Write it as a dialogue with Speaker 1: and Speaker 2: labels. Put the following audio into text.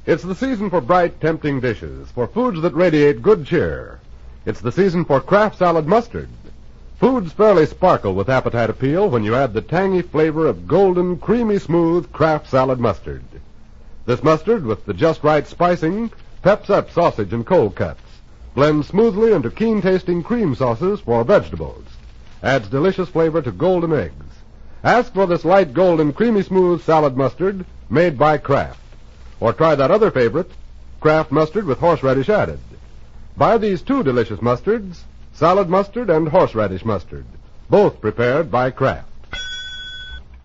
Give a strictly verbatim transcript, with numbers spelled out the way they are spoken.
Speaker 1: It's the season for bright, tempting dishes, for foods that radiate good cheer. It's the season for Kraft Salad Mustard. Foods fairly sparkle with appetite appeal when you add the tangy flavor of golden, creamy smooth Kraft Salad Mustard. This mustard, with the just right spicing, peps up sausage and cold cuts, blends smoothly into keen-tasting cream sauces for vegetables, adds delicious flavor to golden eggs. Ask for this light golden, creamy smooth salad mustard made by Kraft. Or try that other favorite, Kraft mustard with horseradish added. Buy these two delicious mustards, salad mustard and horseradish mustard, both prepared by Kraft.